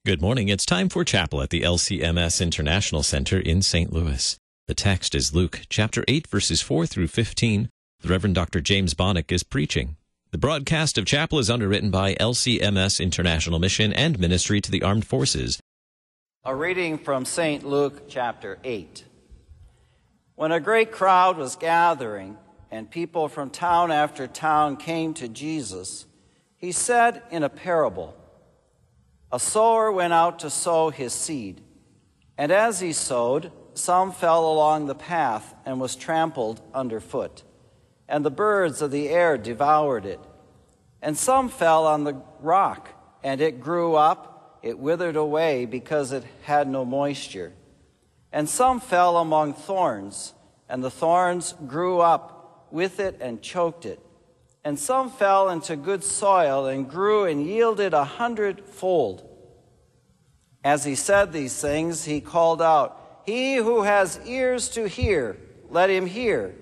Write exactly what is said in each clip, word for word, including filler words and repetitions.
Good morning. It's time for chapel at the L C M S International Center in Saint Louis. The text is Luke chapter eight, verses four through fifteen. The Reverend Doctor James Bonnick is preaching. The broadcast of chapel is underwritten by L C M S International Mission and Ministry to the Armed Forces. A reading from Saint Luke chapter eight. When a great crowd was gathering and people from town after town came to Jesus, he said in a parable, "A sower went out to sow his seed, and as he sowed, some fell along the path and was trampled underfoot, and the birds of the air devoured it. And some fell on the rock, and it grew up, it withered away because it had no moisture. And some fell among thorns, and the thorns grew up with it and choked it. And some fell into good soil and grew and yielded a hundredfold." As he said these things, he called out, "He who has ears to hear, let him hear."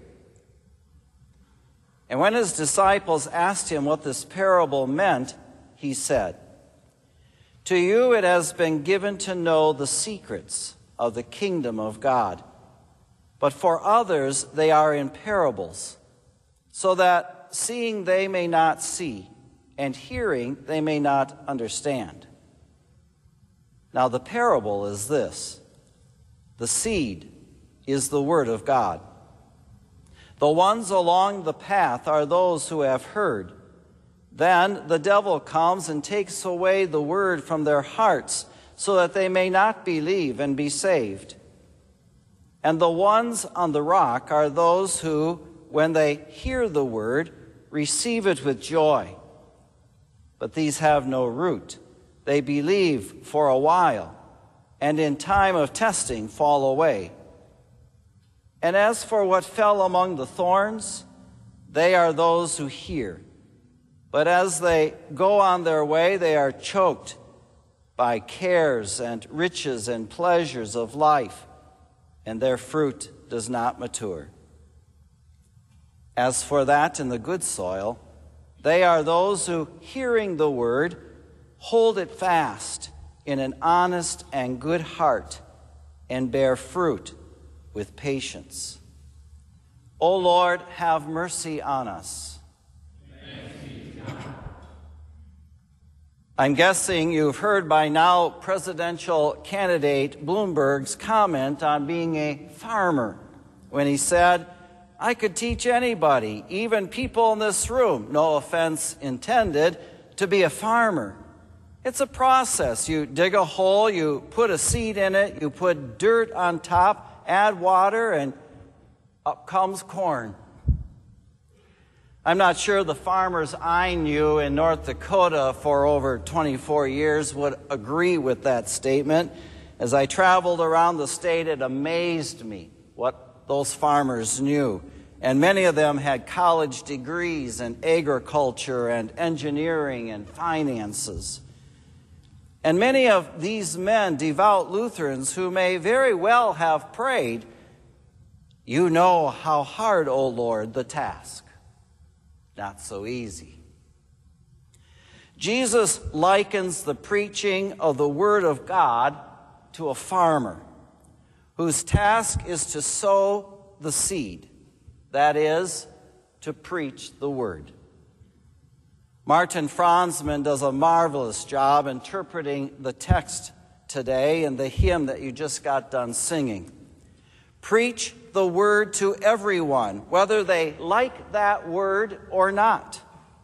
And when his disciples asked him what this parable meant, he said, "To you it has been given to know the secrets of the kingdom of God. But for others they are in parables, so that seeing they may not see, and hearing they may not understand. Now the parable is this: the seed is the word of God. The ones along the path are those who have heard. Then the devil comes and takes away the word from their hearts, so that they may not believe and be saved. And the ones on the rock are those who, when they hear the word, receive it with joy. But these have no root. They believe for a while, and in time of testing fall away. And as for what fell among the thorns, they are those who hear. But as they go on their way, they are choked by cares and riches and pleasures of life, and their fruit does not mature. As for that in the good soil, they are those who, hearing the word, hold it fast in an honest and good heart and bear fruit with patience. O Lord, have mercy on us." I'm guessing you've heard by now presidential candidate Bloomberg's comment on being a farmer when he said, "I could teach anybody, even people in this room, no offense intended, to be a farmer. It's a process. You dig a hole, you put a seed in it, you put dirt on top, add water, and up comes corn." I'm not sure the farmers I knew in North Dakota for over twenty-four years would agree with that statement. As I traveled around the state, it amazed me what those farmers knew. And many of them had college degrees in agriculture and engineering and finances. And many of these men, devout Lutherans, who may very well have prayed, "You know how hard, O Lord, the task." Not so easy. Jesus likens the preaching of the Word of God to a farmer whose task is to sow the seed, that is, to preach the Word. Martin Franzmann does a marvelous job interpreting the text today in the hymn that you just got done singing. Preach the word to everyone, whether they like that word or not.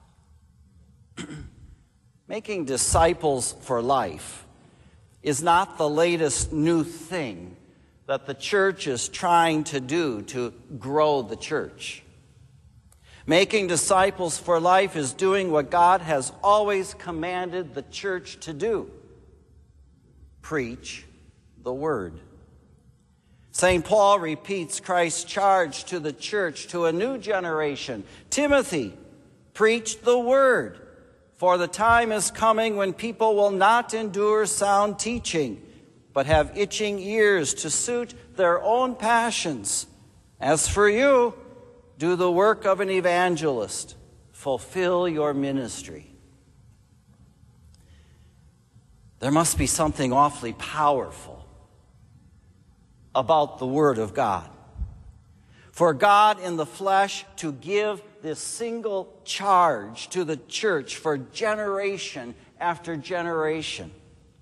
Making disciples for life is not the latest new thing that the church is trying to do to grow the church. Making disciples for life is doing what God has always commanded the church to do: preach the word. Saint Paul repeats Christ's charge to the church, to a new generation. "Timothy, preach the word, for the time is coming when people will not endure sound teaching, but have itching ears to suit their own passions. As for you, do the work of an evangelist. Fulfill your ministry." There must be something awfully powerful about the Word of God. For God in the flesh to give this single charge to the church for generation after generation.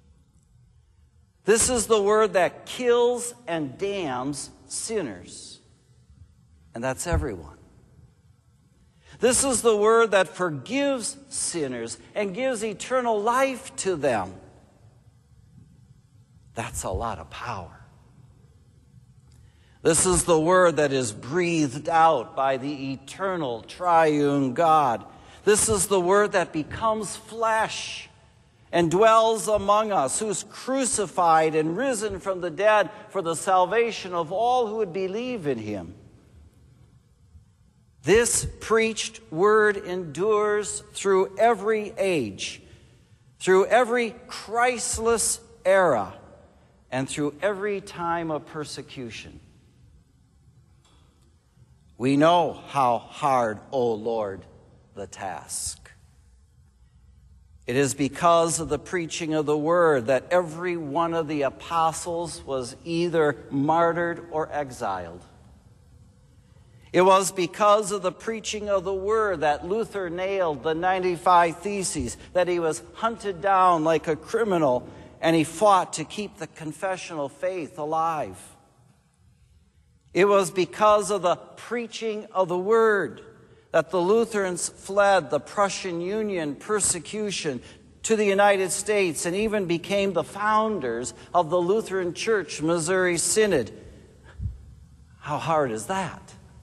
This is the Word that kills and damns sinners. And that's everyone. This is the Word that forgives sinners and gives eternal life to them. That's a lot of power. This is the Word that is breathed out by the eternal triune God. This is the Word that becomes flesh and dwells among us, who's crucified and risen from the dead for the salvation of all who would believe in him. This preached Word endures through every age, through every Christless era, and through every time of persecution. We know how hard, O Lord, the task. It is because of the preaching of the Word that every one of the apostles was either martyred or exiled. It was because of the preaching of the Word that Luther nailed the ninety-five Theses, that he was hunted down like a criminal, and he fought to keep the confessional faith alive. It was because of the preaching of the Word that the Lutherans fled the Prussian Union persecution to the United States and even became the founders of the Lutheran Church Missouri Synod. How hard is that?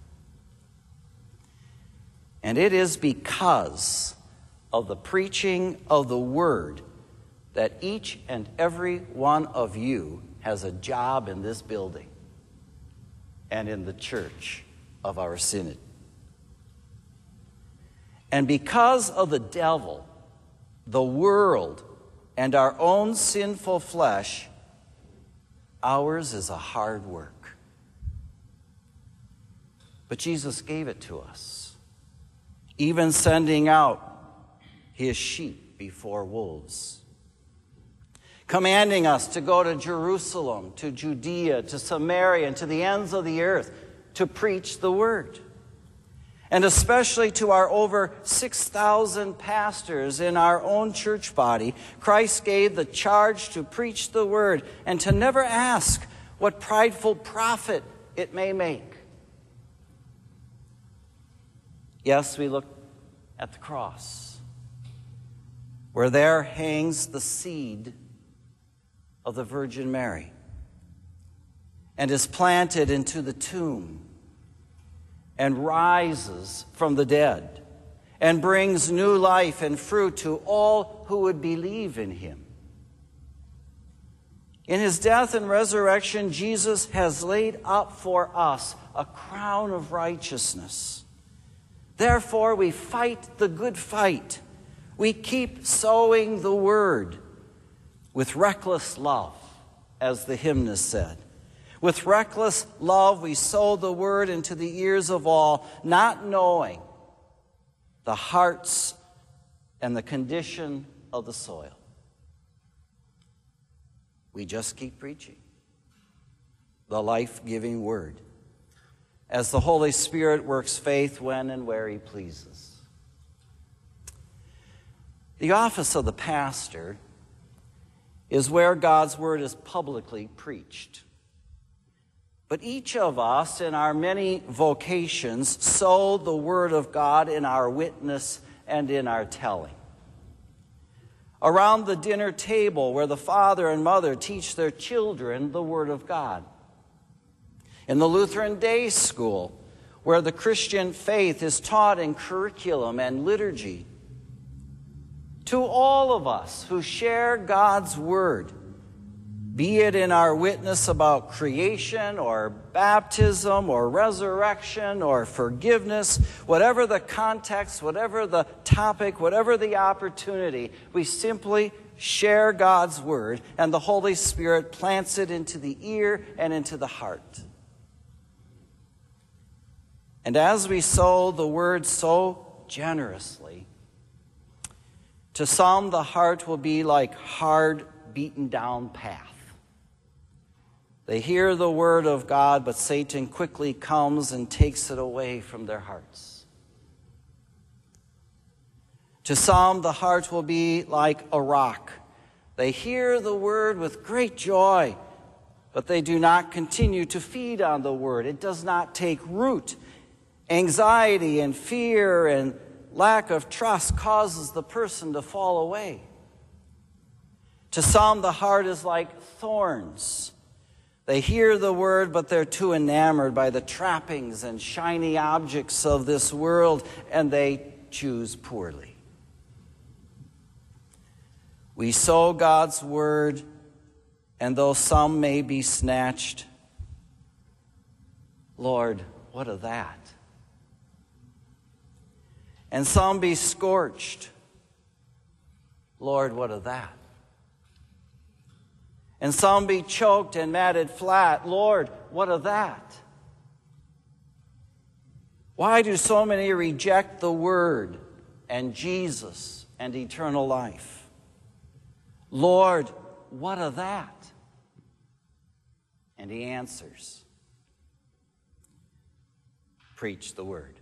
And it is because of the preaching of the Word that each and every one of you has a job in this building and in the church of our synod. And because of the devil, the world, and our own sinful flesh, ours is a hard work. But Jesus gave it to us, even sending out his sheep before wolves, commanding us to go to Jerusalem, to Judea, to Samaria, and to the ends of the earth to preach the Word. And especially to our over six thousand pastors in our own church body, Christ gave the charge to preach the Word and to never ask what prideful profit it may make. Yes, we look at the cross, where there hangs the seed of the Virgin Mary and is planted into the tomb and rises from the dead and brings new life and fruit to all who would believe in him. In his death and resurrection, Jesus has laid up for us a crown of righteousness. Therefore, we fight the good fight. We keep sowing the Word with reckless love, as the hymnist said. With reckless love, we sow the Word into the ears of all, not knowing the hearts and the condition of the soil. We just keep preaching the life-giving Word, as the Holy Spirit works faith when and where he pleases. The office of the pastor is where God's Word is publicly preached. But each of us in our many vocations sow the Word of God in our witness and in our telling. Around the dinner table where the father and mother teach their children the Word of God. In the Lutheran Day School, where the Christian faith is taught in curriculum and liturgy. To all of us who share God's Word, be it in our witness about creation or baptism or resurrection or forgiveness, whatever the context, whatever the topic, whatever the opportunity, we simply share God's Word, and the Holy Spirit plants it into the ear and into the heart. And as we sow the Word so generously, to some the heart will be like hard beaten down path. They hear the word of God, but Satan quickly comes and takes it away from their hearts. To some, the heart will be like a rock. They hear the word with great joy, but they do not continue to feed on the word. It does not take root. Anxiety and fear and lack of trust causes the person to fall away. To some, the heart is like thorns. They hear the word, but they're too enamored by the trappings and shiny objects of this world, and they choose poorly. We sow God's word, and though some may be snatched, Lord, what of that? And some be scorched, Lord, what of that? And some be choked and matted flat, Lord, what of that? Why do so many reject the word and Jesus and eternal life? Lord, what of that? And he answers, preach the word,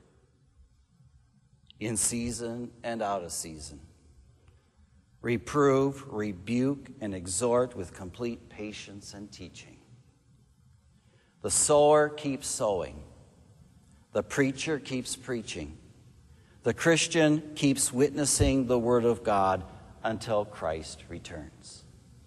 in season and out of season. Reprove, rebuke, and exhort with complete patience and teaching. The sower keeps sowing. The preacher keeps preaching. The Christian keeps witnessing the word of God until Christ returns.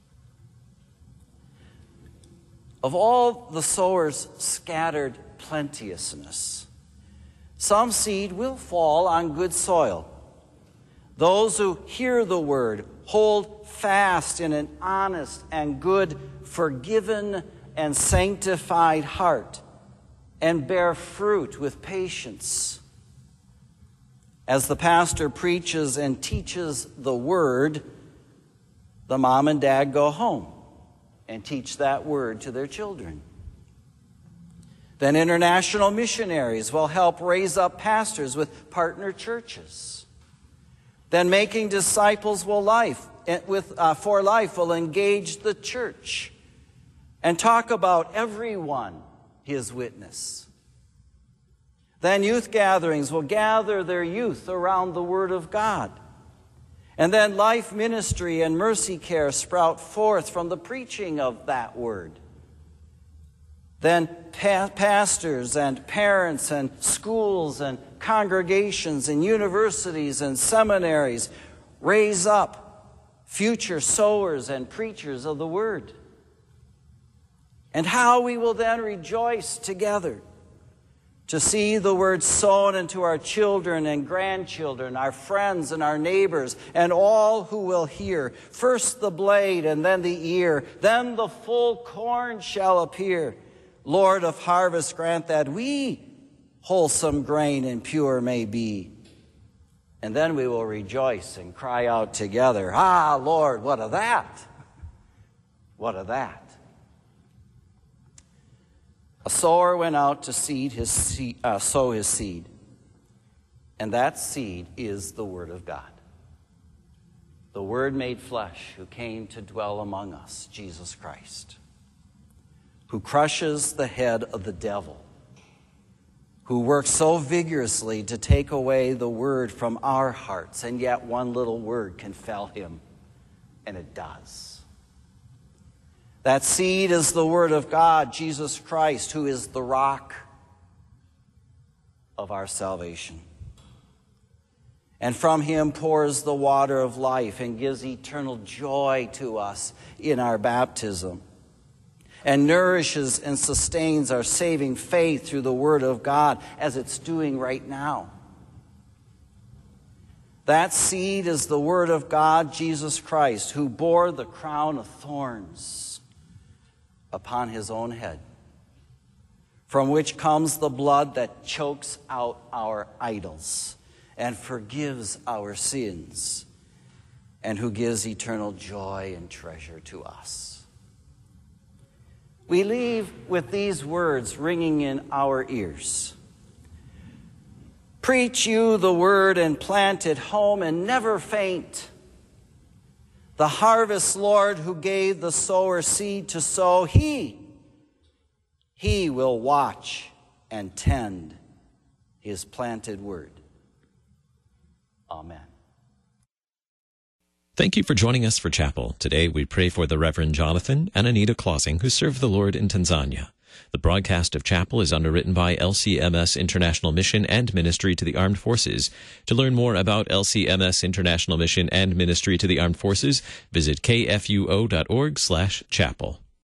Of all the sower's scattered plenteousness, some seed will fall on good soil. Those who hear the word hold fast in an honest and good, forgiven and sanctified heart, and bear fruit with patience. As the pastor preaches and teaches the word, the mom and dad go home and teach that word to their children. Then international missionaries will help raise up pastors with partner churches. Then making disciples will life, with, uh, for life will engage the church and talk about everyone his witness. Then youth gatherings will gather their youth around the Word of God. And then life ministry and mercy care sprout forth from the preaching of that Word. Then pa- pastors and parents and schools and congregations and universities and seminaries raise up future sowers and preachers of the Word. And how we will then rejoice together to see the word sown into our children and grandchildren, our friends and our neighbors, and all who will hear. First the blade and then the ear, then the full corn shall appear. Lord of harvest, grant that we wholesome grain and pure may be. And then we will rejoice and cry out together, ah, Lord, what of that? What of that? A sower went out to seed his seed, uh, sow his seed, and that seed is the Word of God. The Word made flesh, who came to dwell among us, Jesus Christ, who crushes the head of the devil, who works so vigorously to take away the word from our hearts, and yet one little word can fell him, and it does. That seed is the Word of God, Jesus Christ, who is the rock of our salvation. And from him pours the water of life and gives eternal joy to us in our baptism, and nourishes and sustains our saving faith through the Word of God, as it's doing right now. That seed is the Word of God, Jesus Christ, who bore the crown of thorns upon his own head, from which comes the blood that chokes out our idols and forgives our sins, and who gives eternal joy and treasure to us. We leave with these words ringing in our ears. Preach you the word and plant it home, and never faint. The harvest Lord who gave the sower seed to sow, he, he will watch and tend his planted word. Amen. Thank you for joining us for chapel. Today we pray for the Reverend Jonathan and Anita Clausing, who serve the Lord in Tanzania. The broadcast of chapel is underwritten by L C M S International Mission and Ministry to the Armed Forces. To learn more about L C M S International Mission and Ministry to the Armed Forces, visit k f u o dot org slash chapel.